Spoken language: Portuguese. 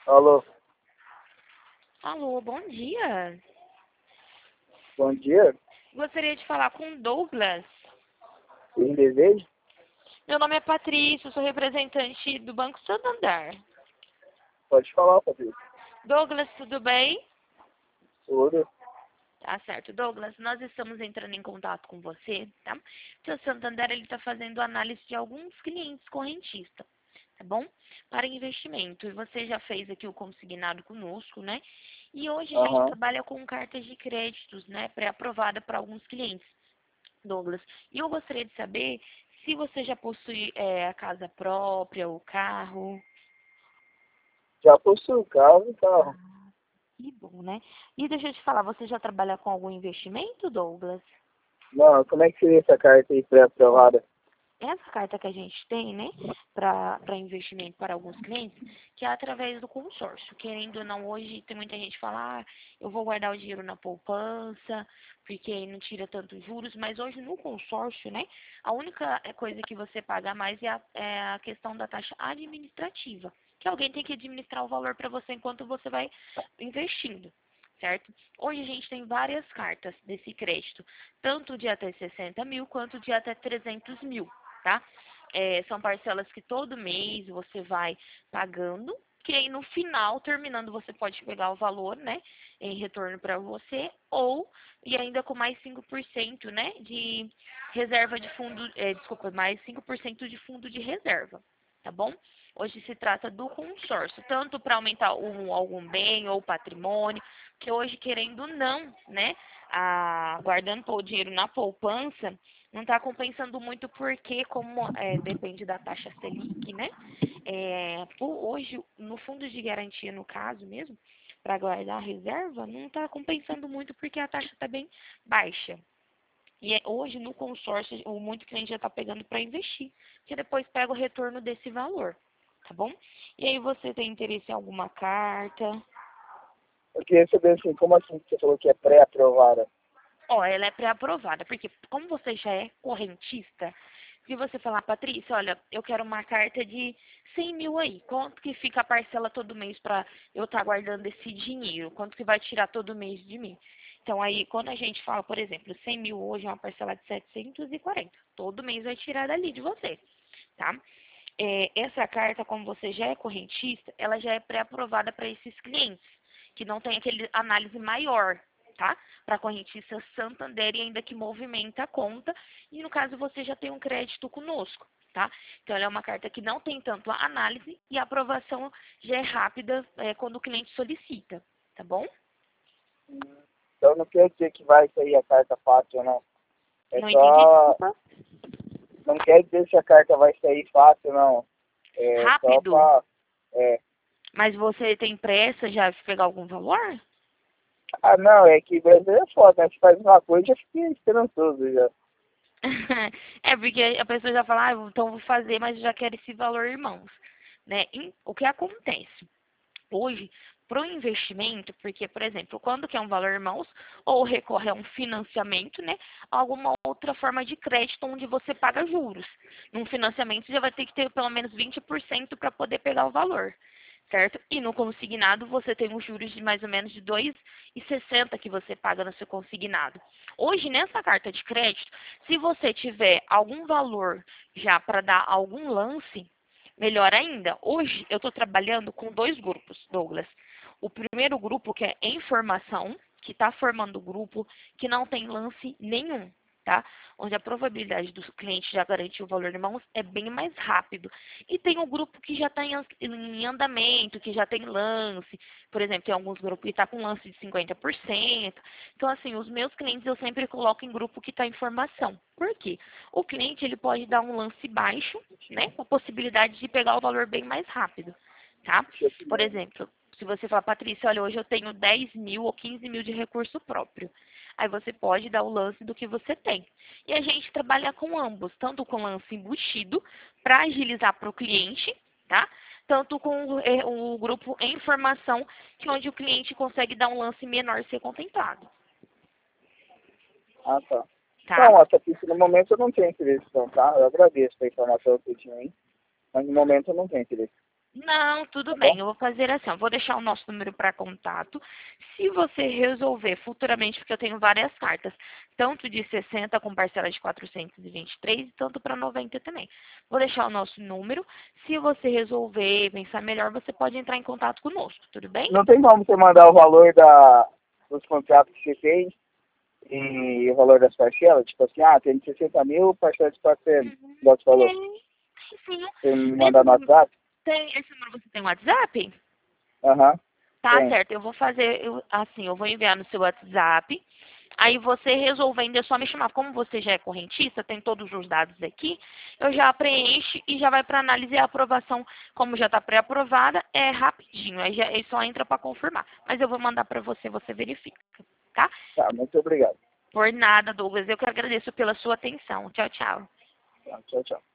Alô, Alô, bom dia. bom dia. Gostaria de falar com o Douglas. Em desejo? Meu nome é Patrícia, sou representante do Banco Santander. Pode falar, Patrícia. Douglas, tudo bem? Tudo. Tá certo. Douglas, nós estamos entrando em contato com você, tá? Porque o Santander ele está fazendo análise de alguns clientes correntistas, tá bom? Para investimento. E você já fez aqui o consignado conosco, né? E hoje a gente Aham. trabalha com cartas de créditos, né? Pré-aprovada para alguns clientes. Douglas. E eu gostaria de saber se você já possui a casa própria, o carro. Já possuo carro e carro. Que bom, né? E deixa eu te falar, você já trabalha com algum investimento, Douglas? Não, como é que seria essa carta aí Ó, pré-aprovada? essa carta que a gente tem, né, para investimento para alguns clientes, que é através do consórcio. Querendo ou não, hoje tem muita gente que fala, eu vou guardar o dinheiro na poupança, porque aí não tira tantos juros, mas hoje no consórcio, né, a única coisa que você paga mais é a questão da taxa administrativa, que alguém tem que administrar o valor para você enquanto você vai investindo. Certo? Hoje a gente tem várias cartas desse crédito, tanto de até 60 mil quanto de até 300 mil, tá? São parcelas que todo mês você vai pagando, que aí no final, terminando, você pode pegar o valor, né, em retorno para você, ou, e ainda com mais 5%, né, de reserva de fundo, desculpa, mais 5% de fundo de reserva, tá bom? Hoje se trata do consórcio, tanto para aumentar algum bem ou patrimônio, que hoje, querendo ou não, né, guardando o dinheiro na poupança, não está compensando muito porque, como depende da taxa Selic, né? Hoje, no fundo de garantia, no caso mesmo, para guardar a reserva, não está compensando muito porque a taxa está bem baixa. E hoje, no consórcio, muito cliente já está pegando para investir, que depois pega o retorno desse valor, tá bom? E aí, você tem interesse em alguma carta? Eu queria saber assim, como assim que você falou que é pré-aprovada? Ó, ela é pré-aprovada, porque como você já é correntista, se você falar, Patrícia, olha, eu quero uma carta de 100 mil aí, quanto que fica a parcela todo mês para eu estar guardando esse dinheiro? Quanto que vai tirar todo mês de mim? Então, aí, quando a gente fala, por exemplo, 100 mil hoje é uma parcela de 740, todo mês vai tirar dali de você, tá? Essa carta, como você já é correntista, ela já é pré-aprovada para esses clientes, que não tem aquele análise maior, tá? Para correntista Santander e ainda que movimenta a conta. E no caso você já tem um crédito conosco, tá? Então ela é uma carta que não tem tanto a análise e a aprovação já é rápida quando o cliente solicita, tá bom? Então não quer dizer que vai sair a carta fácil ou não. É Não entendi, só. desculpa. Não quer dizer se a carta vai sair fácil, não. É só Rápido? pra. É. Mas você tem pressa já de pegar algum valor? Ah, não, é que brasileiro é foda, né? A gente faz uma coisa e já fica esperançoso já. É porque a pessoa já fala, então vou fazer, mas eu já quero esse valor, irmãos. Né? E o que acontece? Hoje, para o investimento, porque, por exemplo, quando quer um valor irmãos, ou recorre a um financiamento, né? Alguma outra forma de crédito onde você paga juros. Num financiamento, você já vai ter que ter pelo menos 20% para poder pegar o valor, certo? E no consignado, você tem os juros de mais ou menos de 2,60 que você paga no seu consignado. Hoje, nessa carta de crédito, se você tiver algum valor já para dar algum lance, melhor ainda, hoje eu estou trabalhando com dois grupos, Douglas. O primeiro grupo, que é informação, que está formando o grupo, que não tem lance nenhum, tá? Onde a probabilidade do cliente já garantir o valor de mãos é bem mais rápido. E tem o grupo que já está em andamento, que já tem lance. Por exemplo, tem alguns grupos que estão com lance de 50%. Então, assim, os meus clientes eu sempre coloco em grupo que está em formação. Por quê? O cliente ele pode dar um lance baixo, né? Com a possibilidade de pegar o valor bem mais rápido, tá? Por exemplo, se você falar, Patrícia, olha, hoje eu tenho 10 mil ou 15 mil de recurso próprio. Aí você pode dar o lance do que você tem. E a gente trabalha com ambos, tanto com lance embutido, para agilizar para o cliente, tá? Tanto com o grupo em formação, que é onde o cliente consegue dar um lance menor e ser contemplado, Ah, tá. tá? Não, Patrícia, no momento eu não tenho interesse, não, tá? Eu agradeço a informação que eu tinha aí, mas no momento eu não tenho interesse. Não, tudo tá bem. bom? Eu vou fazer assim, eu vou deixar o nosso número para contato. Se você resolver futuramente, porque eu tenho várias cartas, tanto de 60 com parcela de 423 e tanto para 90 também. Vou deixar o nosso número. Se você resolver pensar melhor, você pode entrar em contato conosco, tudo bem? Não tem como você mandar o valor dos contratos que você fez e o valor das parcelas? Tipo assim, tem 60 mil, parcela de 400, igual você falou. Tem, sim. Você me Esse mandar no número, WhatsApp? esse número você tem WhatsApp? Aham, Tá tem. certo, eu vou fazer assim, eu vou enviar no seu WhatsApp. Aí você resolvendo, é só me chamar. Como você já é correntista, tem todos os dados aqui, eu já preencho e já vai para análise e aprovação. Como já está pré-aprovada, é rapidinho. Aí só entra para confirmar. Mas eu vou mandar para você, você verifica, tá? Tá, muito obrigado. Por nada, Douglas. Eu que agradeço pela sua atenção. Tchau, tchau. Tá, tchau, tchau.